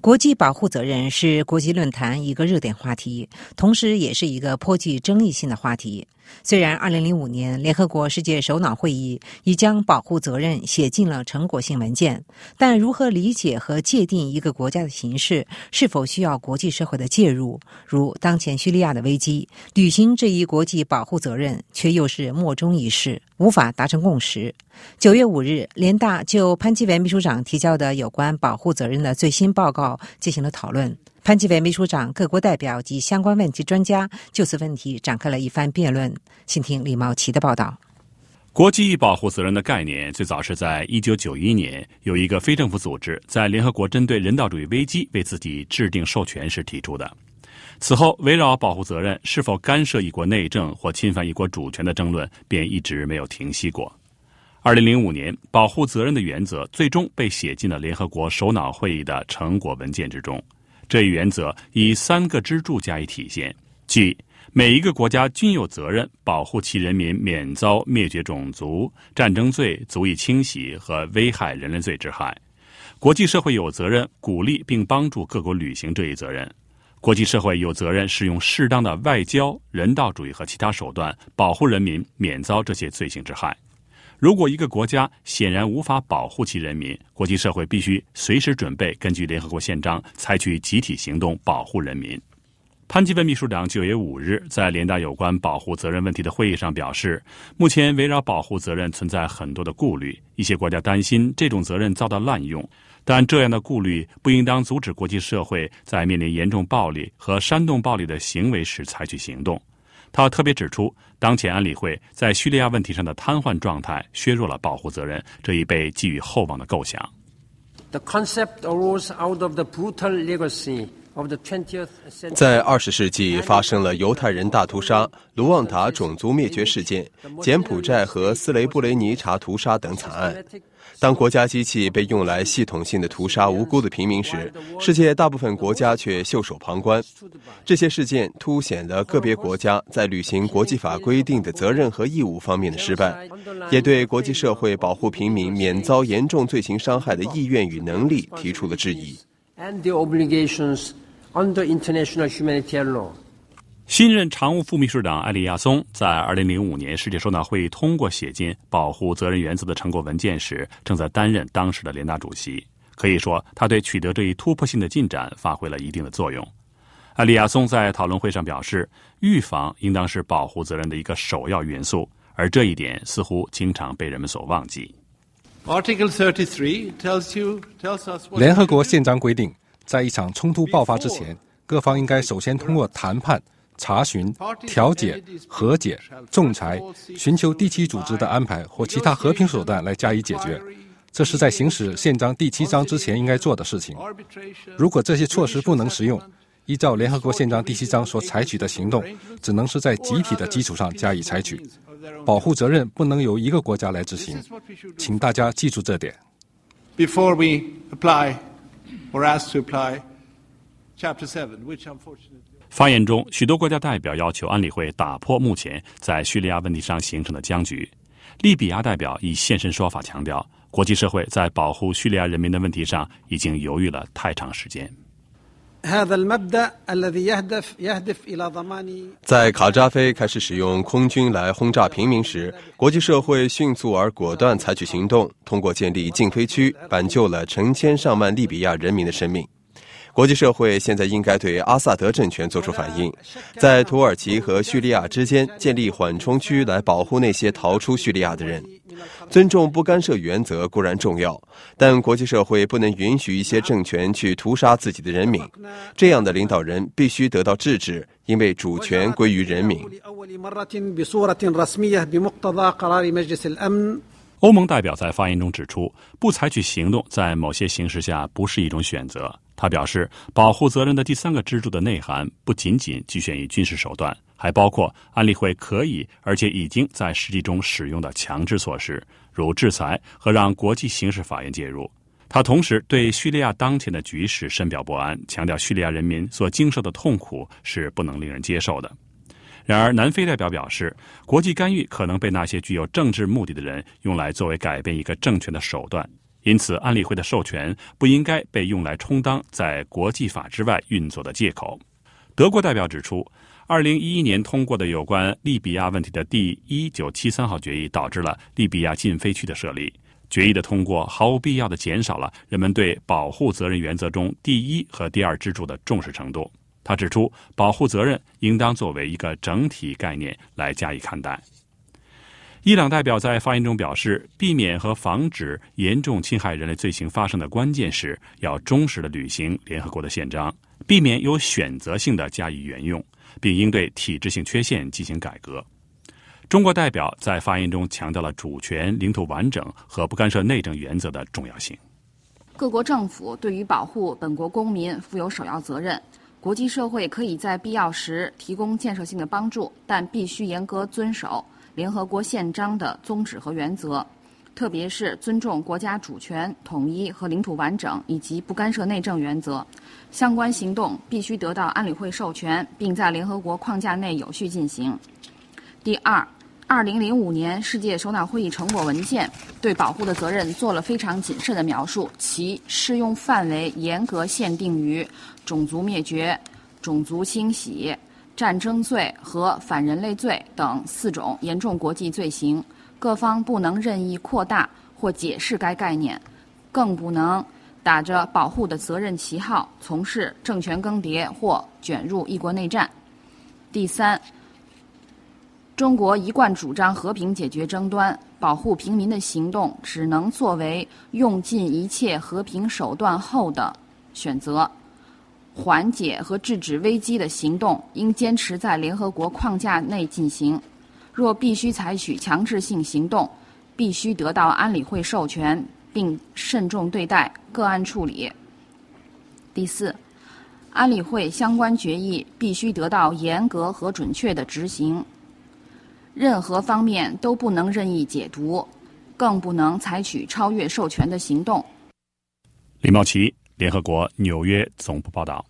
国际保护责任是国际论坛一个热点话题，同时也是一个颇具争议性的话题。虽然2005年联合国世界首脑会议已将保护责任写进了成果性文件，但如何理解和界定一个国家的形势，是否需要国际社会的介入，如当前叙利亚的危机，履行这一国际保护责任却又是莫衷一是，无法达成共识。9月5日，联大就潘基文秘书长提交的有关保护责任的最新报告进行了讨论。潘基文秘书长、各国代表及相关问题专家就此问题展开了一番辩论。请听李茂奇的报道。 国际保护责任的概念最早是在1991年，有一个非政府组织在联合国针对人道主义危机为自己制定授权时提出的。此后，围绕保护责任是否干涉一国内政或侵犯一国主权的争论便一直没有停息过。2005年，保护责任的原则最终被写进了联合国首脑会议的成果文件之中。这一原则以3个支柱加以体现，即每一个国家均有责任保护其人民免遭灭绝种族、战争罪、族裔清洗和危害人类罪之害。国际社会有责任鼓励并帮助各国履行这一责任。国际社会有责任使用适当的外交、人道主义和其他手段保护人民免遭这些罪行之害。如果一个国家显然无法保护其人民，国际社会必须随时准备根据联合国宪章采取集体行动保护人民。潘基文秘书长9月5日在联大有关保护责任问题的会议上表示，目前围绕保护责任存在很多的顾虑，一些国家担心这种责任遭到滥用，但这样的顾虑不应当阻止国际社会在面临严重暴力和煽动暴力的行为时采取行动。他特别指出，当前安理会在叙利亚问题上的瘫痪状态削弱了保护责任这一被寄予厚望的构想。 The concept arose out of the brutal legacy 在20世纪发生了犹太人大屠杀、卢旺达种族灭绝事件、柬埔寨和斯雷布雷尼察屠杀等惨案。当国家机器被用来系统性的屠杀无辜的平民时，世界大部分国家却袖手旁观。这些事件凸显了个别国家在履行国际法规定的责任和义务方面的失败，也对国际社会保护平民免遭严重罪行伤害的意愿与能力提出了质疑。 Under international humanitarian law. 新任常务副秘书长艾利亚松在2005年世界首脑会议通过写进保护责任原则的成果文件时，正在担任当时的联大主席。可以说，他对取得这一突破性的进展发挥了一定的作用。艾利亚松在讨论会上表示，预防应当是保护责任的一个首要元素，而这一点似乎经常被人们所忘记。 Article 33 tells us what 联合国宪章规定，在一场冲突爆发之前，各方应该首先通过谈判、查询、调解、和解、仲裁，寻求第七组织的安排或其他和平手段来加以解决。这是在行使宪章第7章之前应该做的事情。如果这些措施不能实用，依照联合国宪章第7章所采取的行动，只能是在集体的基础上加以采取。保护责任不能由一个国家来执行，请大家记住这点。 Before we apply or asked to apply Chapter 7, which unfortunately... 发言中，许多国家代表要求安理会打破目前在叙利亚问题上形成的僵局。利比亚代表以现身说法强调，国际社会在保护叙利亚人民的问题上已经犹豫了太长时间。 在卡扎菲开始使用空军来轰炸平民时，国际社会迅速而果断采取行动，通过建立禁飞区挽救了成千上万利比亚人民的生命。国际社会现在应该对阿萨德政权做出反应，在土耳其和叙利亚之间建立缓冲区来保护那些逃出叙利亚的人。尊重不干涉原则固然重要，但国际社会不能允许一些政权去屠杀自己的人民，这样的领导人必须得到制止，因为主权归于人民。 欧盟代表在发言中指出，不采取行动在某些形势下不是一种选择。他表示，保护责任的第3个支柱的内涵不仅仅局限于军事手段，还包括安理会可以而且已经在实际中使用的强制措施，如制裁和让国际刑事法院介入。他同时对叙利亚当前的局势深表不安，强调叙利亚人民所经受的痛苦是不能令人接受的。然而，南非代表表示，国际干预可能被那些具有政治目的的人用来作为改变一个政权的手段。 因此安理会的授权不应该被用来充当在国际法之外运作的借口。德国代表指出，2011年通过的有关利比亚问题的第1973号决议导致了利比亚禁飞区的设立。决议的通过毫无必要地减少了人们对保护责任原则中第一和第二支柱的重视程度。他指出，保护责任应当作为一个整体概念来加以看待。伊朗代表在发言中表示，避免和防止严重侵害人类罪行发生的关键是要忠实地履行联合国的宪章，避免有选择性地加以援用，并应对体制性缺陷进行改革。中国代表在发言中强调了主权、领土完整和不干涉内政原则的重要性。 各国政府对于保护本国公民负有首要责任，国际社会可以在必要时提供建设性的帮助，但必须严格遵守联合国宪章的宗旨和原则，特别是尊重国家主权、统一和领土完整以及不干涉内政原则。相关行动必须得到安理会授权，并在联合国框架内有序进行。第二，2005年世界首脑会议成果文件对保护的责任做了非常谨慎的描述，其适用范围严格限定于种族灭绝、种族清洗、战争罪和反人类罪等4种严重国际罪行，各方不能任意扩大或解释该概念，更不能打着保护的责任旗号从事政权更迭或卷入一国内战。第三，中国一贯主张和平解决争端，保护平民的行动只能作为用尽一切和平手段后的选择。缓解和制止危机的行动应坚持在联合国框架内进行，若必须采取强制性行动，必须得到安理会授权，并慎重对待，个案处理。第四，安理会相关决议必须得到严格和准确的执行，任何方面都不能任意解读，更不能采取超越授权的行动。 李茂奇，联合国纽约总部报道。